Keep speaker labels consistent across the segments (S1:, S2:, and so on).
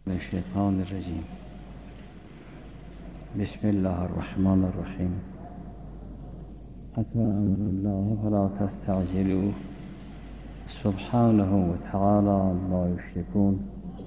S1: الشیطان الرجیم. بسم الله الرحمن الرحیم. اتى امر الله فلا تستعجلوه سبحانه وتعالى عما يشركون.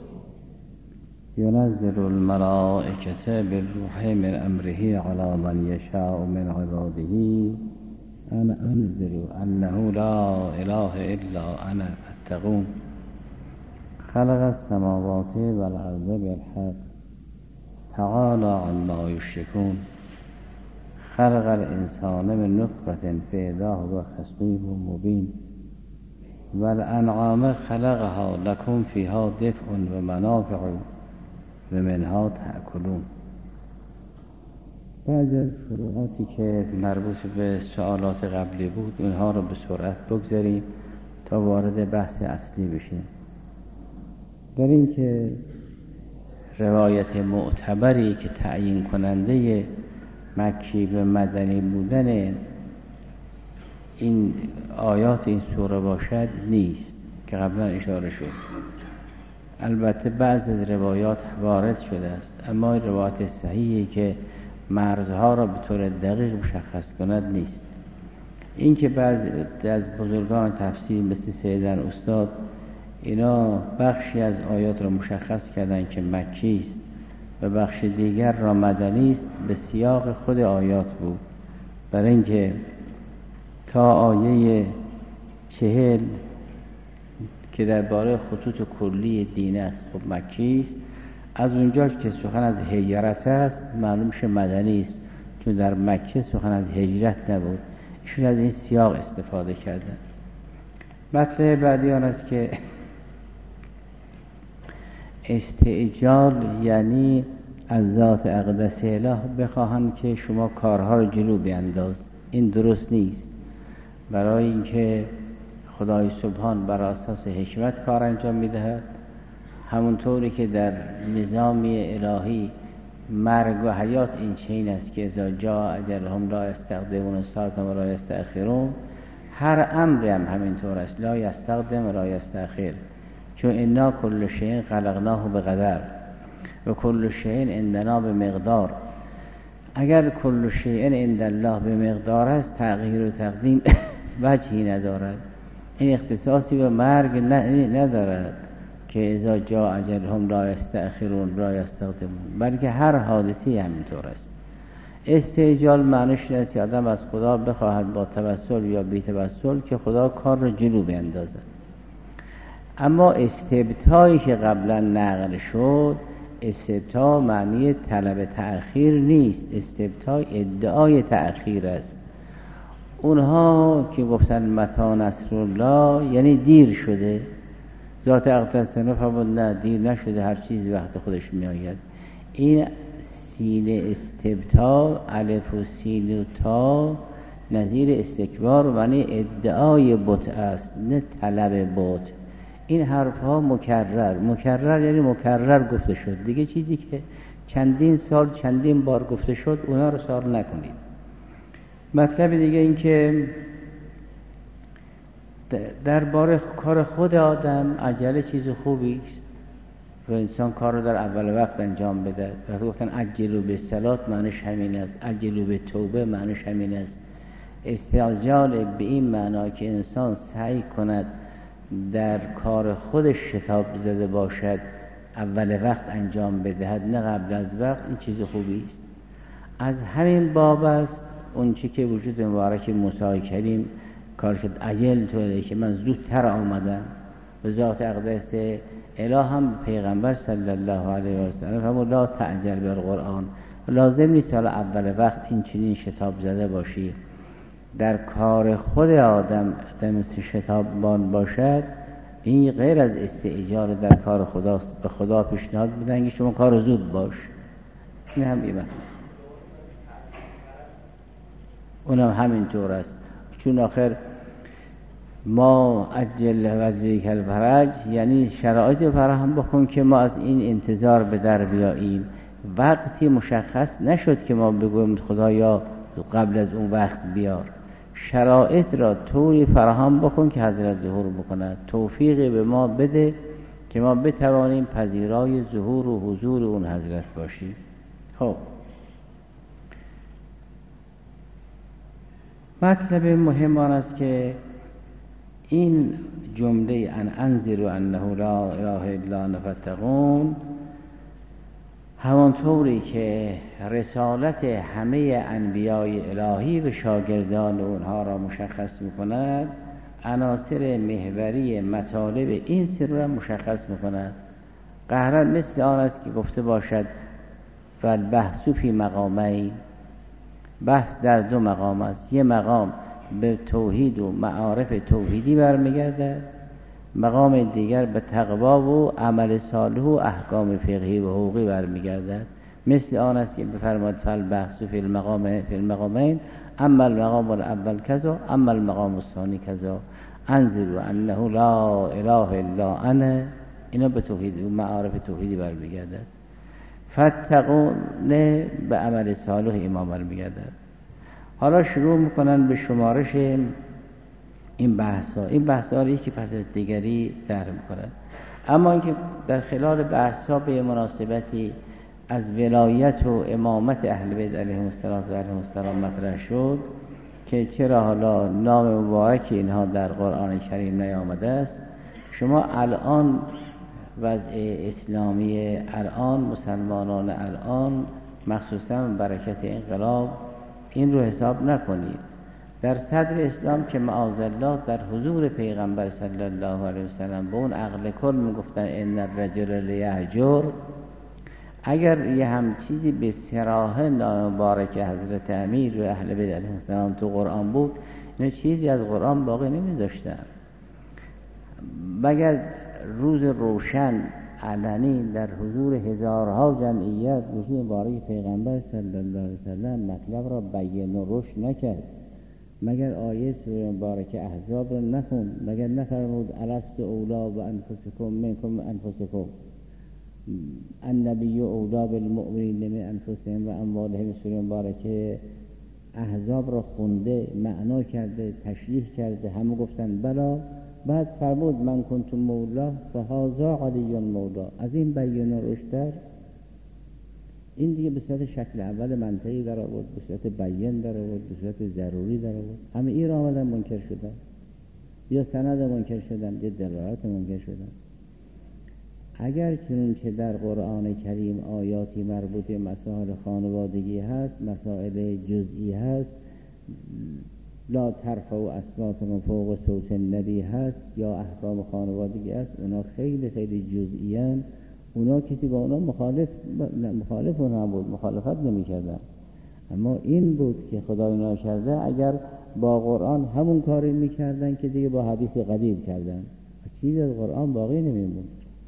S1: ينزل الملائكة بالروح من امره على من يشاء من عباده ان انذروا انه لا اله الا انا فاتقون. خلق السماوات والارض بالحق تعالى عما يشركون. خلق الانسان من نطفة فإذا هو خصيم مبين. والانعام خلقها لكم فيها دفء ومنافع ومنها تأكلون. بعض از فروعاتی که مربوط به سوالات قبلی بود اونها رو به سرعت بگذاریم تا وارد بحث اصلی بشیم. در این که روایت معتبری که تعیین کننده مکی و مدنی بودن این آیات این سوره باشد نیست که قبلا اشاره شد. البته بعض از روایات وارد شده است، اما این روایت صحیحی که مرزها را به طور دقیق مشخص کند نیست. این که بعض از بزرگان تفسیر مثل سیدن استاد اینا بخشی از آیات را مشخص کردن که مکی است و بخش دیگر را مدنی است، به سیاق خود آیات بود. برای اینکه تا آیه 40 که درباره خطوط کلی دین است خب مکی است، از اونجا که سخن از هجرت است معلوم شه مدنی است، چون در مکه سخن از هجرت نبود. ایشون از این سیاق استفاده کردن. مطلب بعدی آن است که استعجال یعنی از ذات اقدس اله بخواهند که شما کارها رو جلو بینداز. این درست نیست. برای اینکه خدای سبحان بر اساس حکمت کار انجام میدهد، همونطوری که در نظامی الهی مرگ و حیات این چنین است که اذا جاء اجلهم لا یستقدمون ساعة و لا یستأخرون. هر امری هم همینطور است، لا یستقدم و لا یستأخر، چون انا کل شیء خلقناه بقدر و کل شیء عندنا بمقدار. اگر کل شیء عند الله بمقدار است، تغییر و تقدیم وجهی ندارد. این اختصاصی به مرگ ندارد که اذا جاء اجلهم لا یستأخرون لا یستقدمون، بلکه هر حادثی همینطور است. استعجال معنیش است که آدم از خدا بخواهد با توسل یا بی توسل که خدا کار را جلو بیندازد. اما استبطایی که قبلا نقل شد، استبطا معنی طلب تأخیر نیست، استبطا ادعای تأخیر است. اونها که گفتن متی نصر الله یعنی دیر شده، ذات اقدس فرمود نه دیر نشده، هر چیزی وقت خودش می آید. این سین استبطا، الف و سین و تا نظیر استکبار معنی ادعای بت است، نه طلب بت. این حرف ها مکرر یعنی مکرر گفته شد دیگه. چیزی که چندین سال چندین بار گفته شد اونا رو سار نکنید. مطلب دیگه این که درباره کار خود آدم عجله چیز خوبی است و انسان کار رو در اول وقت انجام بده. وقتی گفتن عجلوا بالصلات معنیش همین است، عجلوا بالتوبه معنیش همین است. استعجال به این معنا که انسان سعی کند در کار خودش شتاب زده باشد، اول وقت انجام بدهد نه قبل از وقت، این چیز خوبی است. از همین باب است اون چی که وجود مبارک موسی کریم کار کرد، عجل توله که من زودتر آمدم. و ذات اقدس اله هم پیغمبر صلی الله علیه و سلم فرمود لا تعجل بالقرآن. لازم نیست حالا اول وقت این چنین شتاب زده باشی. در کار خود آدم مثل شتابان باشد، این غیر از استعجال در کار خداست. به خدا پیشنهاد بدن که شما کار زود باش. این هم ایمان اونم همینطور است، چون آخر ما عجل وجهک الفرج یعنی شرایط فراهم بکن که ما از این انتظار به در بیاییم. وقتی مشخص نشد که ما بگویم خدایا قبل از اون وقت بیار. شرایط را طوری فراهم بکن که حضرت ظهور بکند. توفیق به ما بده که ما بتوانیم پذیرای ظهور و حضور اون حضرت باشیم. خب مطلب مهم آن است که این جمله ان انذروا انه لا اله الا انا فاتقون همانطوری که رسالت همه انبیای الهی و شاگردان اونها را مشخص می‌کند، عناصر محوری مطالب این سر را مشخص می‌کند. قهرا مثل آن است که گفته باشد فالبحث فی مقامین، بحث در دو مقام است. یه مقام به توحید و معارف توحیدی برمیگردد، مقام دیگر به تقوا و عمل صالح و احکام فقهی و حقوقی برمیگردد. مثل آن است که بفرماد فالبحث فی المقامین اما المقام الاول کذا اما المقام الثانی کذا انذروا انه لا اله الا انا، اینا به توحید و معارف توحیدی برمیگردد. فاتقون به عمل صالح ایمان برمیگردد. حالا شروع میکنن به شمارش این بحث‌ها. این بحث‌ها رو یکی پس از دیگری طرح میکنن، اما اینکه در خلال بحث‌ها به مناسبتی از ولایت و امامت اهل بیت علیهم السلام مطرح شد که چرا حالا نام مبارک اینها در قرآن کریم نیامده است. شما الان وضع اسلامی الان، مسلمانان الان، مخصوصا برکت انقلاب، این رو حساب نکنید. در صدر اسلام که معاذالله در حضور پیغمبر صلی الله علیه وسلم به اون عقل کل میگفتن ان الرجل لیهجر، اگر یه هم چیزی به صراحه نام مبارک حضرت امیر و اهل بیت علیهم السلام تو قرآن بود، اینا چیزی از قرآن باقی نمیذاشتن مگر روز روشن علنی در حضور هزارها جمعیت گوشه مبارک پیغمبر صلی الله علیه وسلم مطلب را بیان و روش نکرد، مگر آیه سوره مبارک احزاب را نخوند، مگر نفرمود الست اولا و انفسکم منکم انفسکم النبی اولا بالمؤمنین من انفسهم و اموالهم، سوره مبارک احزاب را خونده، معنا کرده، تشریح کرده، همه گفتن بلا. بعد فرمود من کنتم مولا فهذا علی مولا. از این بیان و روشتر این دیگه به صورت شکل اول منطقی در آورد، به صورت بیان در آورد، به صورت ضروری در آورد. همه این را آمدن منکر شدن، یا سند منکر شدن، یا دلالت منکر شدن. اگر چنانچه در قرآن کریم آیاتی مربوط به مسائل خانوادگی هست، مسائل جزئی هست، لا ترفعوا اصواتکم فوق صوت النبی هست، یا احکام خانوادگی هست، اونا خیلی خیلی جزئیان، اونا کسی با اونا مخالف اونا بود، مخالفت نمی کردن. اما این بود که خدای ناکرده اگر با قرآن همون کاری می کردن که دیگه با حدیث قدیر کردن، چیزی از قرآن باقی نمی بود.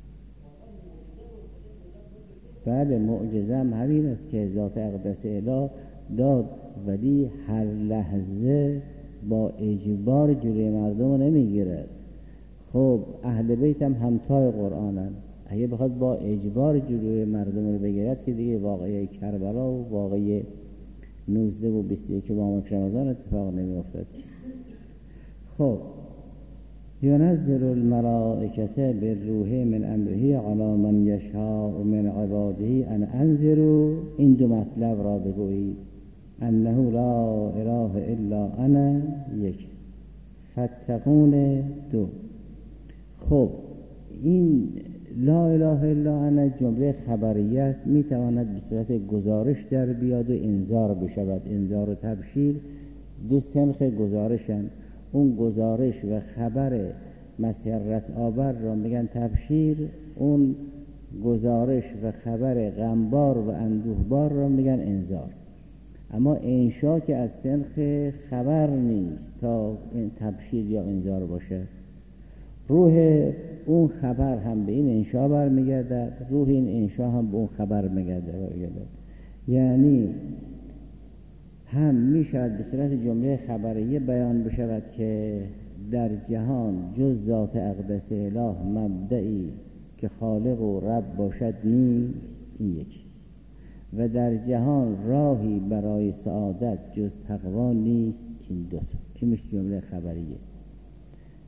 S1: بله، معجزه هم همین است که ذات اقدس اله داد، ولی هر لحظه با اجبار جلوی مردم نمیگیرد. خب اهل بیت هم همتای قرآنن، اگه بخواد با اجبار جلوی مردم رو بگیرد که دیگه واقعه کربلا و واقعه 19 و 21 ماه رمضان اتفاق نمی افتاد. خب ینزل الملائکه بالروح من امره علی من یشاء من عباده ان انذروا، این دو مطلب را بگویید، انه لا اله الا انا یک، فاتقون دو. خب این لا اله الا انا جمله خبریه است، میتواند به صورت گزارش در بیاد و انذار بشود. انذار و تبشیر دو سنخ گزارشن. اون گزارش و خبر مسرت آور را میگن تبشیر، اون گزارش و خبر غمبار و اندوهبار را میگن انذار. اما انشا که از سنخ خبر نیست تا این تبشیر یا انذار باشه. روح اون خبر هم به این انشا برمیگردد، روح این انشا هم به اون خبر برمیگردد. یعنی هم میشود به صورت جمله خبریه بیان بشود که در جهان جز ذات اقدس اله مبدئی که خالق و رب باشد نیست، این یک. و در جهان راهی برای سعادت جز تقوا نیست، این دو تا. این میشه جمله خبریه.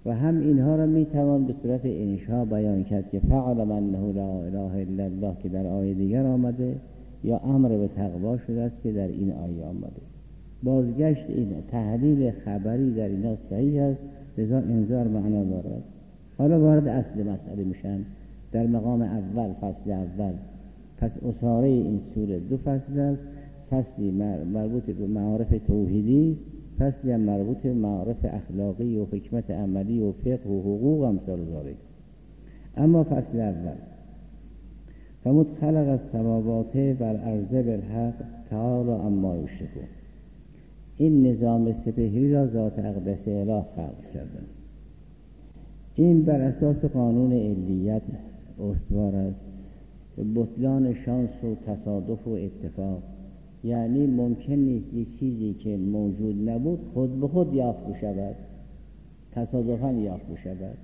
S1: و هم اینها را میتوان به صورت انشاء بیان کرد که فعلم انه لا اله الا الله که در آیه دیگر آمده، یا امر به تقوا شده است که در این آیه آمده. بازگشت این تحلیل خبری در اینا صحیح است، لذا انذار معنا دارد. حالا وارد اصل مسئله میشن در مقام اول، فصل اول. پس اساره این سوره دو فصل است، فصلی مربوط به معارف توحیدی است، فصلی هم مربوط به معارف اخلاقی و حکمت عملی و فقه و حقوق و امثال ذالک. اما فصل اول: فمد خلق السماوات والارض بالحق تعالی عما یشرکون. این نظام سپهری را ذات اقدس اله خلق کرده است. این بر اساس قانون علیت استوار است، بطلان شانس و تصادف و اتفاق. یعنی ممکن نیست یک چیزی که موجود نبود خود به خود یافت بشود، تصادفاً یافت بشود.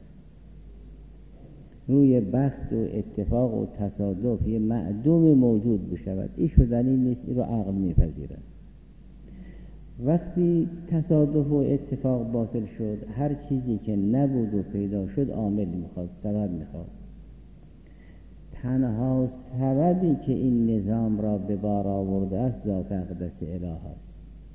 S1: روی بخت و اتفاق و تصادف یه معدوم موجود بشود، این شدنی نیست، این رو عقل میپذیرد. وقتی تصادف و اتفاق باطل شد، هر چیزی که نبود و پیدا شد عامل میخواد، سبب میخواد. تنها سببی که این نظام را به بار آورده است ذات اقدس اله است.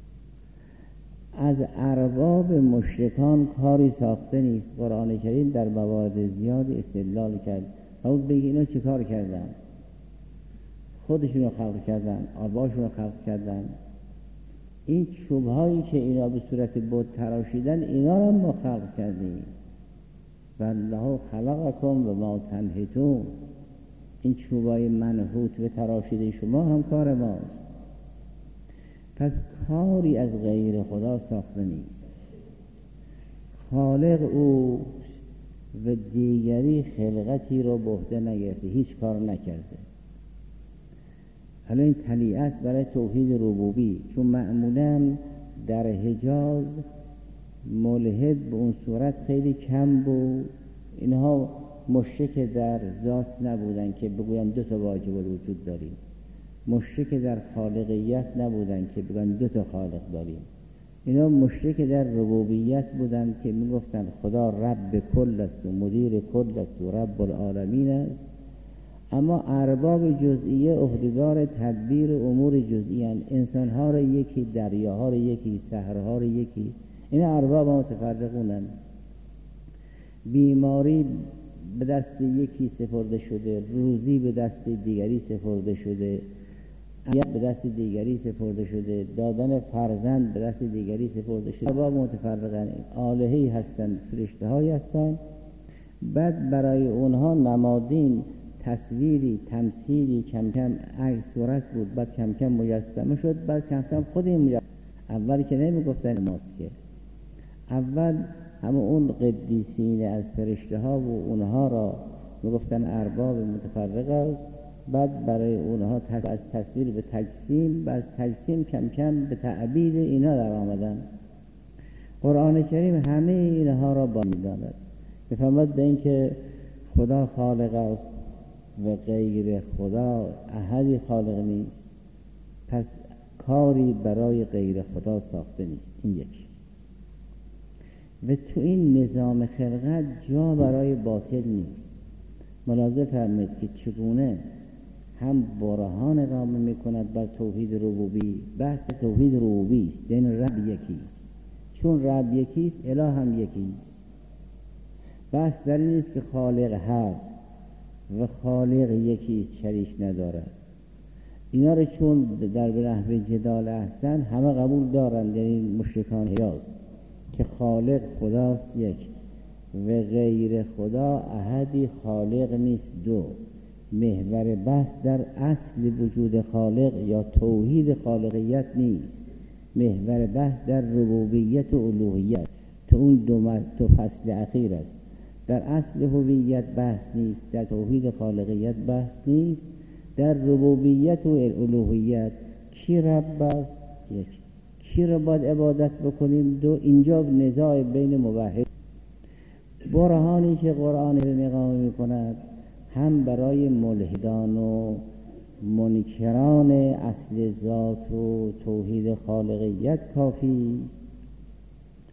S1: از ارباب مشرکان کاری ساخته نیست. قرآن کریم در موارد زیاد استدلال کرد. خود بگی اینا چه کار کردن؟ خودشون رو خلق کردن، آباشون رو خلق کردن. این چوبهایی که اینا به صورت بت تراشیدن، اینا رو ما خلق کردیم. والله خلقکم و ما تنحتون. این چوبای منحوت و تراشیده شما هم کار ماست. پس کاری از غیر خدا ساخته نیست. خالق او و دیگری خلقتی رو به عهده نگرفته، هیچ کار نکرده. حالا این طلیعه است برای توحید ربوبی، چون معمولا در حجاز ملحد به اون صورت خیلی کم بود. اینها مشرک در ذات نبودن که بگوین دو تا واجب الوجود داریم، مشرک در خالقیت نبودن که بگوین دو تا خالق داریم. اینا مشرک در ربوبیت بودن که میگفتن خدا رب کل است و مدیر کل است و رب العالمین است. اما ارباب جزئیه عهدهدار تدبیر امور جزئی اند. انسانها را یکی، دریاها را یکی، صحراها را یکی. این ارباب متفرقونند. بیماری به دست یکی سپرده شده، روزی به دست دیگری سپرده شده، عیب به دست دیگری سپرده شده، دادن فرزند به دست دیگری سپرده شده. ارباب متفرقن، آلهه‌ای هستند، فرشته‌هایی هستند. بعد برای اونها نمادین، تصویری، تمثیلی کم کم عکس صورت بود، بعد کم کم مجسمه شد، بعد کم کم خود این مجسمه. اول که نمیگفتن ماست، که اول همه اون قدیسین از فرشته ها و اونها را میگفتن ارباب متفرق است. بعد برای اونها از تصویر به تجسیم و از تجسیم کم کم به تعبید اینا در آمدن. قرآن کریم همه اینها را با میداند. بفرماد به این که خدا خالق است و غیر خدا احدی خالق نیست. پس کاری برای غیر خدا ساخته نیست. این یکی. و تو این نظام خلقت جا برای باطل نیست. ملاحظه فرمایید که چگونه هم برهان اقامه میکند بر توحید ربوبی. بحث توحید ربوبی است، یعنی رب یکیست. چون رب یکیست اله هم یکیست. بحث در این است که خالق هست و خالق یکیست، شریک ندارد. اینا رو چون در نحو جدال احسن همه قبول دارند، یعنی مشرکان حجاز، که خالق خداست یک و غیر خدا احدی خالق نیست دو. محور بحث در اصل وجود خالق یا توحید خالقیت نیست. محور بحث در ربوبیت و الوهیت، تو اون دو فصل اخیر است. در اصل هویت بحث نیست، در توحید خالقیت بحث نیست. در ربوبیت و الوهیت کی رب است؟ یک. کی را باید عبادت بکنیم؟ دو. اینجا نزاع بین موحد. برهانی که قرآن اقامه میکند هم برای ملحدان و منکران اصل ذات و توحید خالقیت کافی است،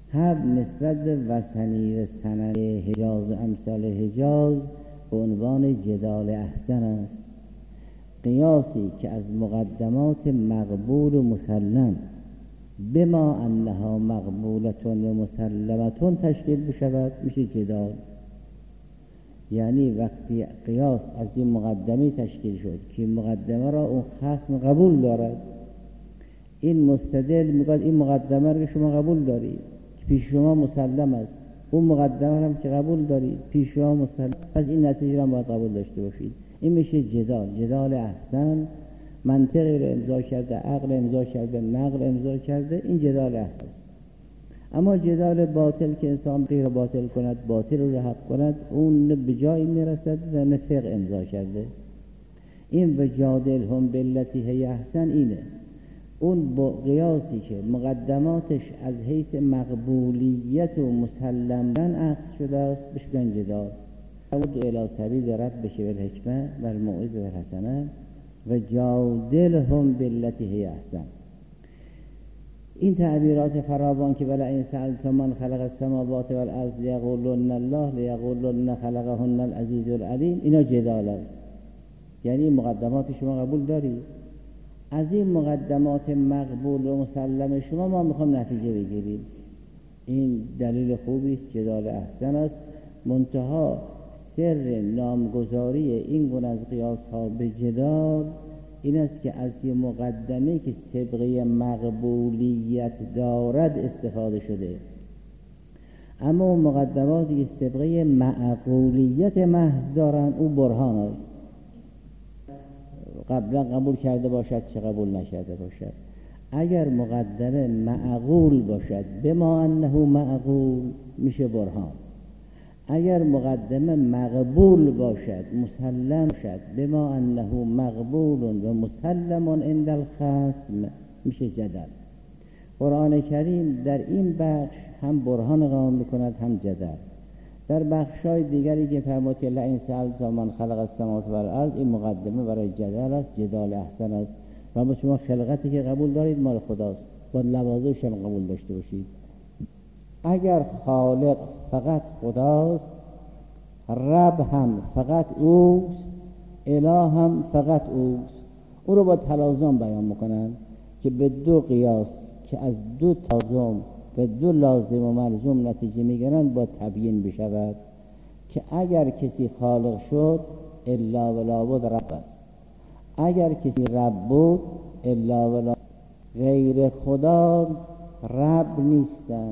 S1: هر نسبت به وثنی و سنن حجاز و امثال حجاز به عنوان جدال احسن است. قیاسی که از مقدمات مقبول و مسلم بما انها مقبولتون و مسلمتون تشکیل بشود میشه جدال. یعنی وقتی قیاس از این مقدمه تشکیل شد که مقدمه را اون خصم قبول دارد، این مستدل میگه این مقدمه را شما قبول دارید که پیش شما مسلم است، اون مقدمه هم که قبول دارید پیش شما مسلم، از این نتیجه را باید قبول داشته باشید. این میشه جدال احسن. منطقی رو امضا کرده، عقل امضا کرده، نقل امضا کرده، این جدال احسن است. اما جدال باطل که انسان غیر باطل کند، باطل رو حق کند، اون به جایی میرسد و نفق امضا کرده. این وجادلهم بالتی هی احسن اینه. اون با قیاسی که مقدماتش از حیث مقبولیت و مسلمن عقص شده است بشکن جدال. اود الی سبیل ربک بالحکمة و الموعظة الحسنة و جادلهم بالتی هی احسن. این تعبیرات فراوان که بلا این سألت من خلق السماوات والارض لیقولن الله لیقولن خلقهن العزیز العلیم، اینا جدال است. یعنی مقدمات شما قبول دارید، از این مقدمات مقبول و مسلم شما ما میخوام نتیجه بگیریم. این دلیل خوبی است، جدال احسن است. منتها سر نامگذاری این گونه از قیاس ها به جدال این است که از یه مقدمه که سابقه مقبولیت دارد استفاده شده، اما اون مقدماتی که سابقه معقولیت محض دارن او برهان است. قبلا قبول کرده باشد چه قبول نشده باشد. اگر مقدمه معقول باشد بما انه معقول میشه برهان. اگر مقدمه مقبول باشد مسلم شد بما انه مقبول و مسلم عند الخصم میشه جدل. قرآن کریم در این بخش هم برهان قائم میکند هم جدل. در بخشای دیگری که فرمود که لئن سألت من خلق السماوات والارض، این مقدمه برای جدل است، جدال احسن است. و شما خلقتی که قبول دارید مال خداست، با لوازمش هم قبول داشته باشید. اگر خالق فقط خداست، رب هم فقط اوست، اله هم فقط اوست، او رو با تلازم بیان میکنن که به دو قیاس که از دو تلازم و دو لازم و ملزوم نتیجه میگیرن با تبیین بشود که اگر کسی خالق شد الا ولا بود رب است، اگر کسی رب بود الا ولا غیر خدا رب نیستن.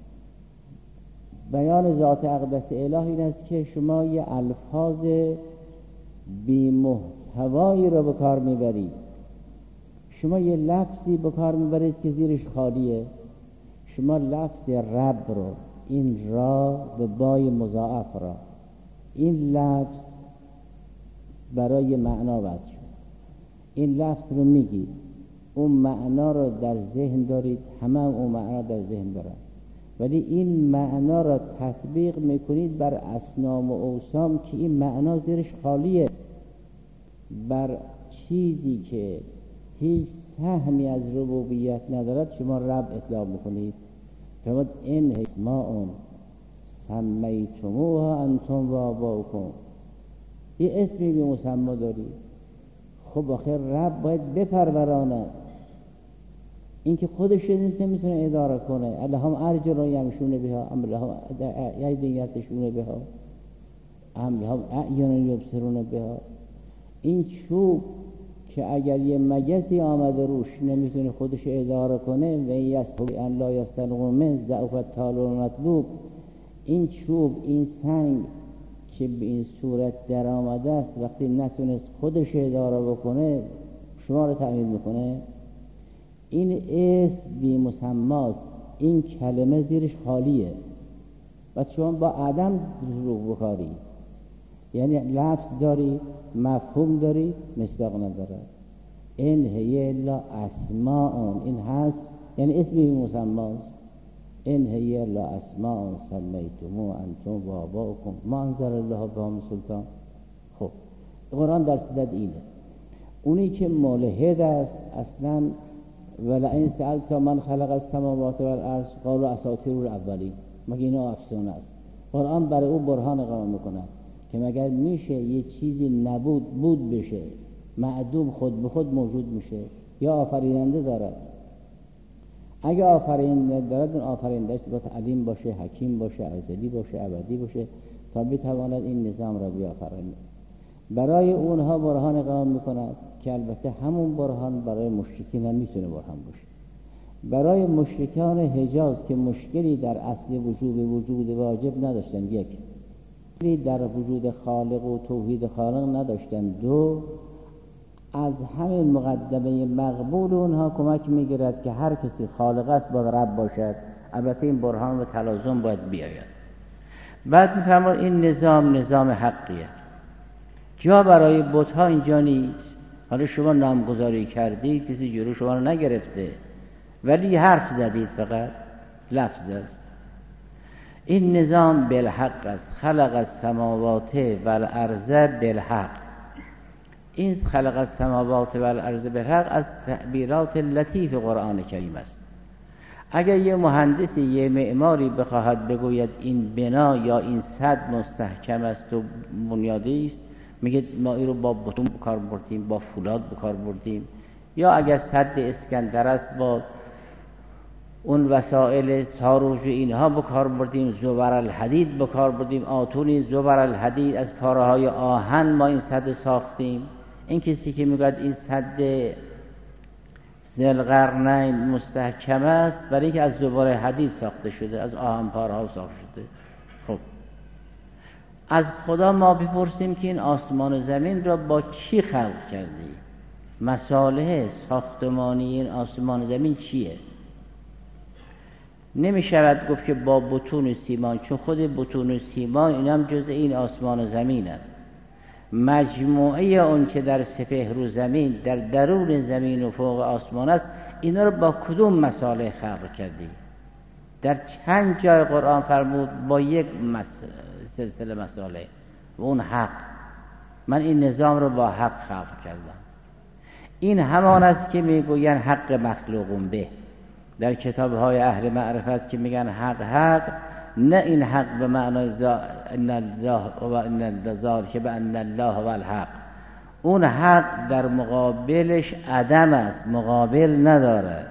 S1: بیان ذات اقدس اله این است که شما یه الفاظ بی محتوایی رو به کار میبرید. شما یه لفظی به کار میبرید که زیرش خالیه. شما لفظ رب رو، این را به بای مضاعف را، این لفظ برای معنا وضع شد، این لفظ رو میگید، اون معنا رو در ذهن دارید، همه اون معنا در ذهن دارن، ولی این معنا را تطبیق میکنید بر اصنام و اوثان که این معنا زیرش خالیه. بر چیزی که هیچ سهمی از ربوبیت ندارد شما رب اطلاق میکنید. فرمود این اسماء سمیتموها انتم و آباؤکم، یه اسمی به مسمی دارید. خب آخر رب باید بپروراند، این که خودش نمیتونه اداره کنه. اللهم ارجل یمشون بها ام لهم ید یبطشون بها ام لهم اعین یبصرون بها. این چوب که اگر یه مگسی آمده روش نمیتونه خودش اداره کنه و یستحب ان لا یستلقوا من ضعف الطالب المطلوب، این چوب، این سنگ که به این صورت در آمده است وقتی نتونست خودش اداره بکنه شما رو تعمیر میکنه. این اسم بی مسماست، این کلمه زیرش خالیه و شما با عدم دروغ بخاری، یعنی لفظ داری مفهوم داری مصداق نداره. این هی الا اسماء، این هست یعنی اسم بی مسماست. این هی الا اسماء سمیتمو انتم و آباؤکم ما انزل الله بها من سلطان. خب قرآن در صدد اینه. اونی که ملحد است اصلا ولئن سألت من خلق السماوات والارض قالوا اساطیر الاولین. مگه اینا افسانه است؟ قرآن برای او برهان قائم میکنه که مگر میشه یه چیزی نبود بود بشه، معدوم خود به خود موجود میشه، یا آفریننده دارد؟ اگه آفریننده دارد، اون آفریننده‌اش باید علیم باشه، حکیم باشه، ازلی باشه، ابدی باشه تا بتواند این نظام را بیافرینه. برای اونها برهان قائم میکند که البته همون برهان برای مشرکین هم میتونه برهان باشه. برای مشرکان حجاز که مشکلی در اصل وجود واجب نداشتن، یک، در وجود خالق و توحید خالق نداشتن، دو، از همین مقدمه مقبول اونها کمک میگیرد که هر کسی خالق است باید رب باشد. البته این برهان و تلازم باید بیاید. بعد میفرماید این نظام حقیه، جا برای بت‌ها اینجا نیست. حالا شما نامگذاری کردید، کسی جلو شما رو نگرفته، ولی حرف زدید، فقط لفظ است. این نظام بالحق است. خلق السماوات والارض بالحق. این خلق السماوات والارض بالحق از تعبیرات لطیف قرآن کریم است. اگر یه مهندسی، یه معماری بخواهد بگوید این بنا یا این سد مستحکم است و بنیادی است، میگه ما این رو با بتون بکار بردیم، با فولاد بکار بردیم، یا اگر سد اسکندر است با اون وسایل ساروج اینها بکار بردیم، زبر الحدید بکار بردیم، آتونی زبر الحدید از پاره های آهن ما این سد ساختیم. این کسی که میگوید این سد ذوالقرنین مستحکم است، برای اینکه از زبر حدید ساخته شده، از آهن پاره ها ساخته شده. خب از خدا ما بپرسیم که این آسمان و زمین را با چی خلق کردی؟ مصالح ساختمانی این آسمان و زمین چیه؟ نمی شود گفت که با بتون و سیمان، چون خود بتون و سیمان این هم جزء این آسمان و زمین است. مجموعه اون که در سپهر و زمین، در درون زمین و فوق آسمان است، اینا رو با کدوم مصالح خلق کردی؟ در چند جای قرآن فرمود با یک سلسله مصالح و اون حق. من این نظام رو با حق خلق کردم. این همان است که میگوین حق مخلوقون به در کتاب‌های اهل معرفت که میگن حق، نه این حق به معنای ان الله و ان الذات که به ان الله و الحق. اون حق در مقابلش عدم است، مقابل نداره،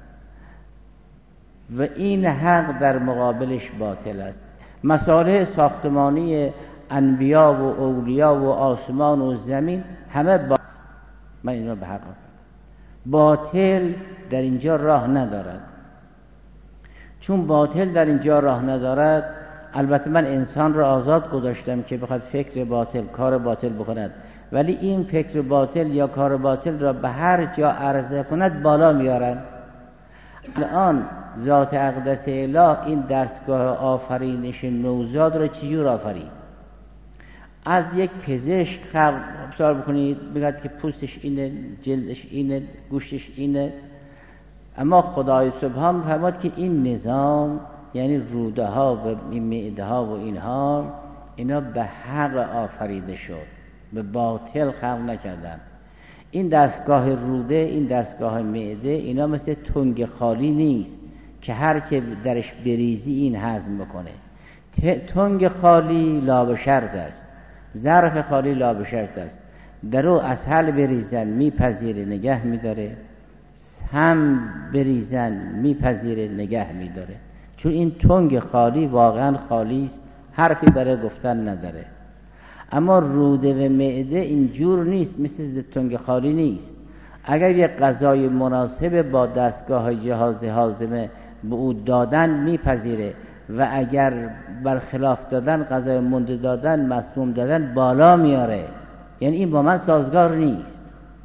S1: و این حق در مقابلش باطل است. مصالح ساختمانی انبیا و اولیا و آسمان و زمین همه من این رو به حق باطل در اینجا راه ندارد. چون باطل در اینجا راه ندارد، البته من انسان را آزاد گذاشتم که بخواد فکر باطل، کار باطل بکند، ولی این فکر باطل یا کار باطل را به هر جا عرضه کند بالا میارن. الان ذات اقدس اله این دستگاه آفرینش نوزاد را چجور آفرید؟ از یک پزشک خلق بسار بکنید، بگید که پوستش اینه، جلدش اینه، گوشتش اینه، اما خدای سبحان فرمود که این نظام، یعنی روده ها و این معده ها و اینها، اینا به حق آفریده شد، به باطل خلق نکردن. این دستگاه روده، این دستگاه معده، اینا مثل تنگ خالی نیست که هر چه درش بریزی این هضم بکنه. تنگ خالی لابشرد است، ظرف خالی لابشرد است، درو از حل بریزن میپذیره نگه میداره، هم بریزن میپذیره نگه میداره. چون این تنگ خالی واقعا خالی است، حرفی برای گفتن نداره. اما روده و معده اینجور نیست، مثل تنگ خالی نیست. اگر یک غذای مناسب با دستگاه جهاز هاضمه به او دادن میپذیره، و اگر برخلاف دادن، غذای مونده دادن، مسموم دادن، بالا میاره. یعنی این با من سازگار نیست.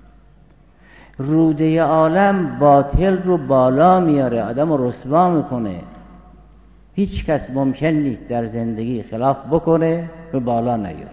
S1: روده عالم باطل رو بالا میاره، آدم رو رسوا میکنه. هیچ کس ممکن نیست در زندگی خلاف بکنه و بالا نیاره.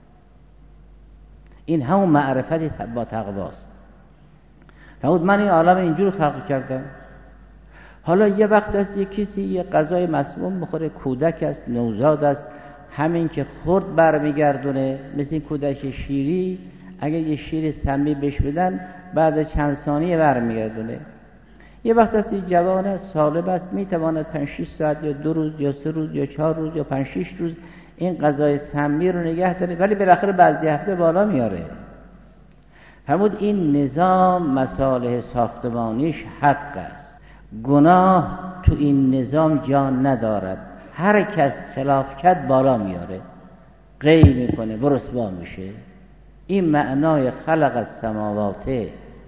S1: این همون معرفت با تقواست. فرمود من این عالم اینجور خلق کردم. حالا یه وقت است یک کسی یه غذای مسموم بخوره، کودک است، نوزاد است، همین که خورد برمیگردونه، مثل این کودک شیری، اگر یه شیر سمی بهش بدن بعد چند ثانیه برمیگردونه. یه وقت است جوان است، سالم است، میتواند 5-6 ساعت یا 2 روز یا 3 روز یا 4 روز یا 5-6 روز این غذای سمی رو نگه داره، ولی بالاخره بعضی هفته بالا میاره. فرمود این نظام مصالح ساختمانیش حق است، گناه تو این نظام جان ندارد، هر کس خلاف کرد بالا میاره، قی میکنه و رسوا میشه. این معنای خلق السماوات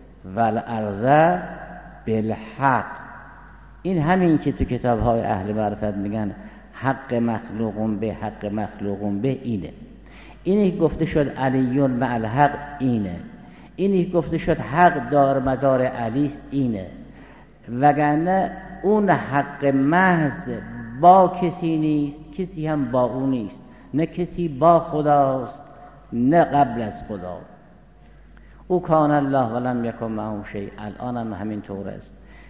S1: والارض بالحق. این همین که تو کتاب‌های اهل معرفت میگن حق مخلوقون به حق مخلوقون به اینه گفته شد علیون مع الحق، اینی گفته شد حق دار مدار علیست، اینه. وگرنه اون حق محض با کسی نیست، کسی هم با اون نیست، نه کسی با خداست نه قبل از خدا. او کان الله ولم یکن معه شیء، الان هم همین طور است.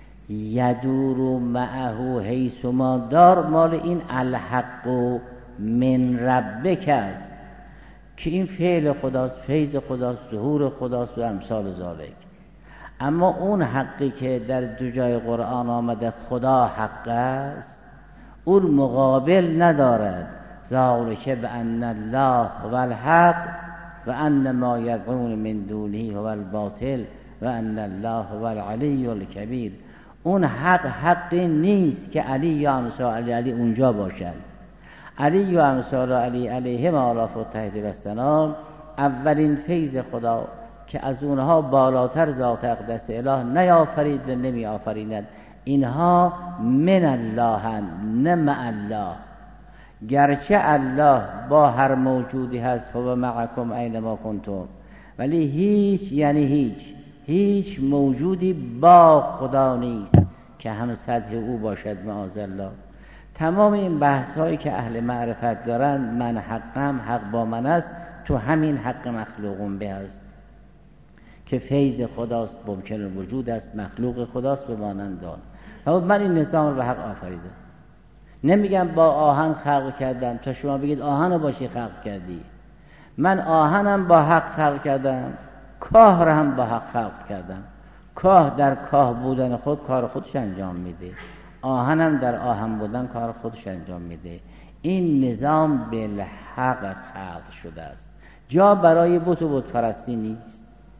S1: یدور معه حیث ما دار، مال این الحق من ربک است که این فعل خداست، فیض خداست، ظهور خداست و امثال ذالک. اما اون حقی که در دو جای قرآن آمده خدا حق است، اون مقابل ندارد. ذالک بأن الله هو الحق و ان ما یدعون من دونه هو الباطل و ان الله هو العلی الکبیر. اون حقی نیست که علی یا امثال علی اونجا باشد. علی و امثال علی علیهم آلاف و تحت بستنام اولین فیض خدا که از اونها بالاتر ذات اقدس اله نیافرید و نمی آفریند. اینها من الله نه مع الله. گرچه الله با هر موجودی هست و معکم اینما کنتم، ولی هیچ یعنی هیچ موجودی با خدا نیست که هم سطح او باشد معاذالله. تمام این بحث هایی که اهل معرفت دارن من حقم، حق با من است، تو همین حق مخلوقون به است که فیض خداست، ممکن وجود است، مخلوق خداست به مانند آن. من این نظام رو به حق آفریدم. نمیگم با آهن خلق کردم تا شما بگید آهن رو باشی خلق کردی. من آهنم با حق خلق کردم، کاه رو هم با حق خلق کردم. کاه در کاه بودن خود کار خودش انجام میده، آهنم در آهن بودن کار خودش انجام میده. این نظام بالحق خلق شده است، جا برای بت و بت پرستی نیست.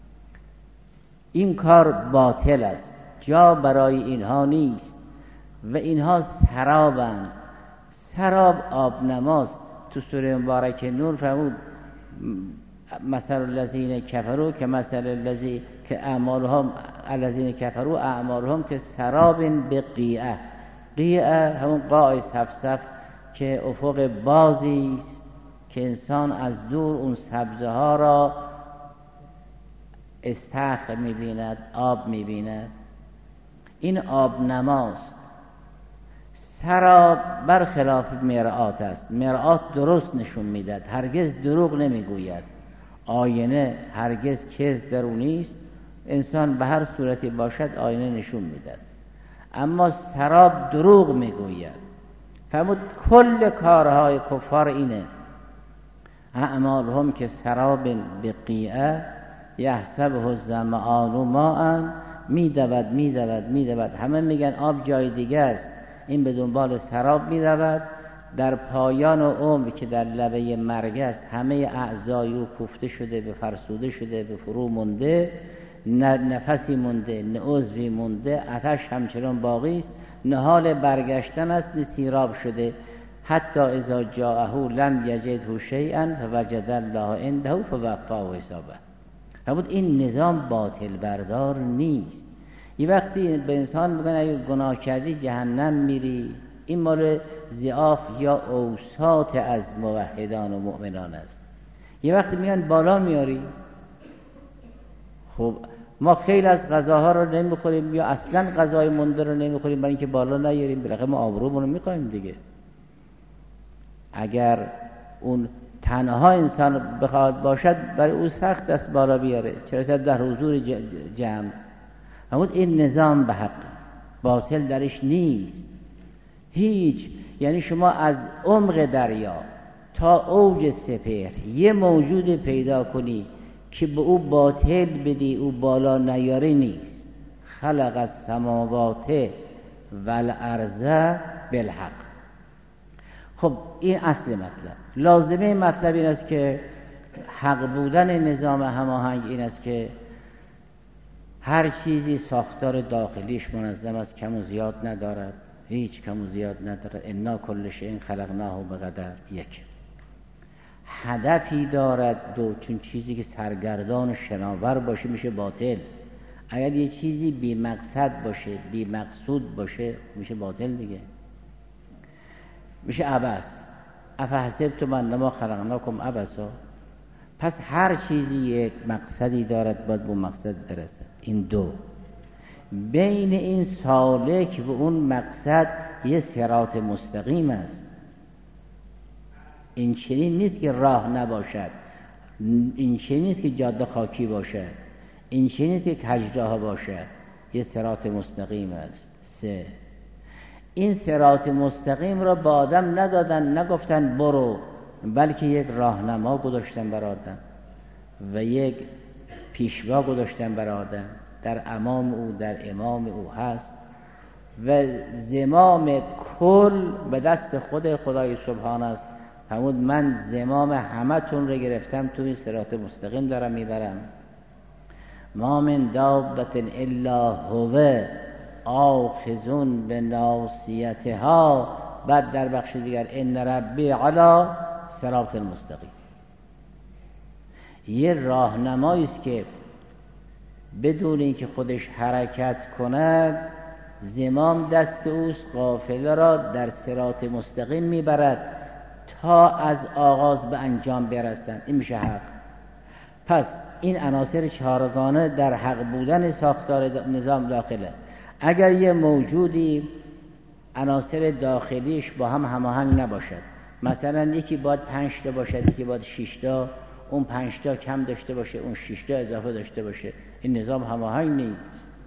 S1: این کار باطل است، جا برای اینها نیست. و اینها سرابند. سراب آب نماست. تو سوره مبارک نور فرمود مثل الذین کفروا که مثل الذی که اعمالهم الذین کفروا اعمالهم که سراب بقیعه. قیعه همون قاع صفصف که افق بازی است که انسان از دور اون سبزه ها را استخر می‌بیند، آب می‌بیند. این آب نماست. سراب برخلاف مرآت است. مرآت درست نشون میدهد، هرگز دروغ نمیگوید. آینه هرگز کذب در او نیست. انسان به هر صورتی باشد آینه نشون میدهد، اما سراب دروغ میگوید. فرمود کل کارهای کفار اینه. اعمالهم که سراب بقیعه یحسبه الظمآن ماء، میدود. همه میگن آب جای دیگه است، این به دنبال سراب می‌رود. در پایان عمر که در لبه مرگ است، همه اعضای او کوفته شده، به فرسوده شده، به فرو مونده، نه نفسی مونده، نه عضوی مونده، آتش همچنان باقی است، نه حال برگشتن است، نه سیراب شده. حتی اذا جاءه لم یجده شیئا فوجد الله عنده فوفاه حسابه. فرمود این نظام باطل بردار نیست. یه وقتی به انسان میگن اگه گناه کردی جهنم میری، این مال ضعاف یا اوساط از موحدان و مؤمنان است. یه وقتی میگن بالا میاری، خب ما خیلی از غذاها رو نمیخوریم یا اصلا غذای مونده رو نمیخوریم برای اینکه بالا نیاریم، بالاخره ما آبرومون رو میخوایم دیگه. اگر اون تنها انسان بخواد باشد برای او سخت است بالا بیاره، چرا در حضور جمع. اما این نظام به حق، باطل درش نیست هیچ. یعنی شما از عمق دریا تا اوج سپهر یه موجود پیدا کنی که به او باطل بدی او بالا نیاره نیست. خلق السماوات والارض بالحق. خب این اصل مطلب. لازمه مطلب این است که حق بودن نظام هماهنگ این است که هر چیزی ساختار داخلیش منظم است، کم و زیاد ندارد، هیچ کم و زیاد ندارد. انا کل شیء خلقناه بقدر. یک، هدفی دارد. دو، چون چیزی که سرگردان و شناور باشه میشه باطل. اگر یه چیزی بی مقصد باشه، بی مقصود باشه، میشه باطل دیگه، میشه عبث. افحسبتم انما خلقناکم عبثا. پس هر چیزی یک مقصدی دارد، باید به مقصد برسد. این دو. بین این سالک و اون مقصد یه صراط مستقیم است. این چنین نیست که راه نباشد، این چنین نیست که جاده خاکی باشد، این چنین نیست که کجراه باشد. یه صراط مستقیم است. سه، این صراط مستقیم را با آدم ندادن، نگفتن برو، بلکه یک راهنما گذاشتن بر آدم و یک پیشوا گذاشتن بر آدم. در امام او، در امام او هست و زمام کل به دست خود خدای سبحان است. فرمود من زمام همه تون رو گرفتم، تو این صراط مستقیم دارم میبرم. ما من دابة الا هو آخذ بناصیتها. بعد در بخش دیگر ان ربی علی صراط مستقیم. یه راهنمایی است که بدون اینکه خودش حرکت کند زمام دست اوست، قافله را در صراط مستقیم میبرد تا از آغاز به انجام برسند. این میشه حق. پس این عناصر چهارگانه در حق بودن ساختار نظام داخله. اگر یه موجودی عناصر داخلیش با هم هماهنگ نباشد، مثلا یکی باید 5 تا باشد، یکی باید 6 تا، اون 5 تا کم داشته باشه، اون 6 تا اضافه داشته باشه، این نظام هماهنگ نیست.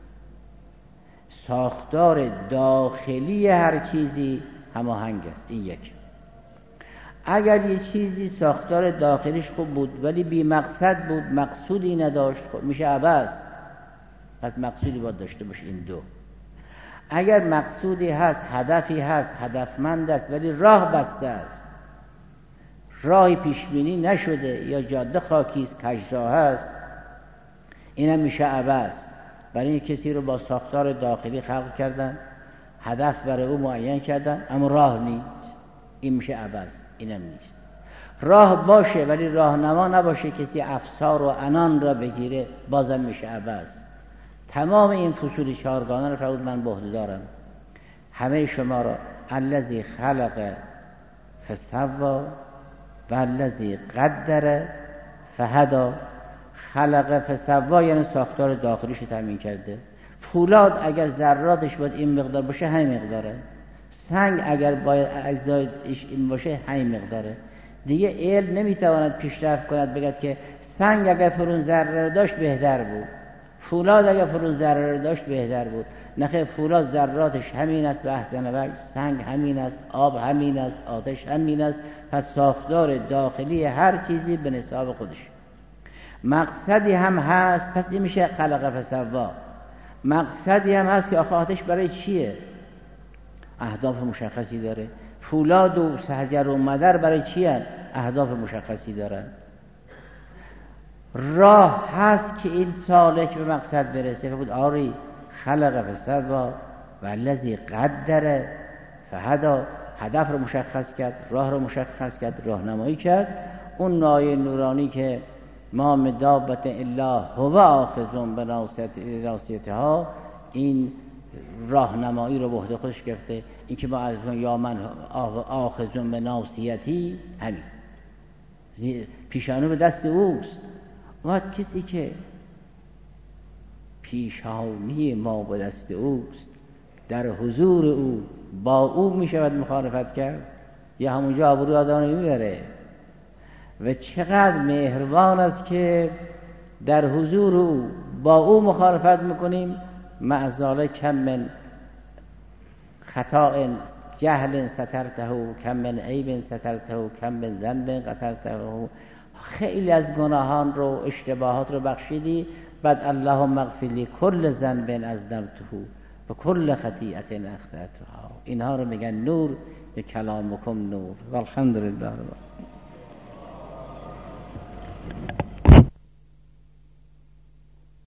S1: ساختار داخلی هر چیزی هماهنگ است. این یک. اگر یه چیزی ساختار داخلیش خوب بود ولی بی مقصد بود، مقصودی نداشت، خب میشه عبث. پس مقصودی باید داشته باشه. این دو. اگر مقصودی هست، هدفی هست، هدفمند است ولی راه بسته است، راهی پیشبینی نشده یا جاده خاکی است، کجراه است، اینم میشه عبث. برای این کسی رو با ساختار داخلی خلق کردن، هدف برای او معین کردن، اما راه نیست، این میشه عبث. اینم نیست. راه باشه ولی راهنما نباشه، کسی افسار و عنان را بگیره، بازم میشه عبث. تمام این فصول چهارگانه رو فرمود من به عهده دارم. همه شما را الذی خلق فسوا و الذی قدر فهدا. خلق فسوا یعنی ساختار داخلیش رو تامین کرده. فولاد اگر ذراتش باید این مقدار باشه، همین مقداره. سنگ اگر باید اجزایش این باشه، همین مقداره. دیگه علم نمیتواند پیشرفت کند بگد که سنگ اگر فرون ذره داشت بهتر بود، فولاد اگر فرون ذره داشت بهتر بود. نخیر، فولاد ذراتش همین است به احسن وجه، سنگ همین است، آب همین است، آتش همین است. پس ساختار داخلی هر چیزی به نصاب خودش. مقصدی هم هست، پس این میشه خلق فسوا. مقصدی هم هست که آتش برای چیه؟ اهداف مشخصی داره. فولاد و حجر و مدر برای چیه؟ اهداف مشخصی دارن. راه هست که این سالک به مقصد برسه. بود آری خلق فسوا و الذی قدر فهدا. هدف رو مشخص کرد، راه رو مشخص کرد، راهنمایی کرد. اون نای نورانی که ما من دابة الا هو آخذ بناصیتها، این راهنمایی رو به عهده خودش گرفته. این که ما از یا من آخذ بناصیتی، همین پیشانه به دست اوست. وقت کسی که پیشانی ما به دست اوست، در حضور او با او می شود مخالفت کرد یا همونجا آبرو آدم میبره. و چقدر مهربان است که در حضور او با او مخالفت میکنیم. معذاله کم من خطاء جهل سترته، کم من عیب سترته، کم من ذنب قتلته. خیلی از گناهان رو اشتباهات رو بخشیدی. بعد اللهم اغفر لی کل ذنب اذنبته و کل خطیئة اخطأتها. اینها رو میگن نور، به کلامکم نور. والحمدلله.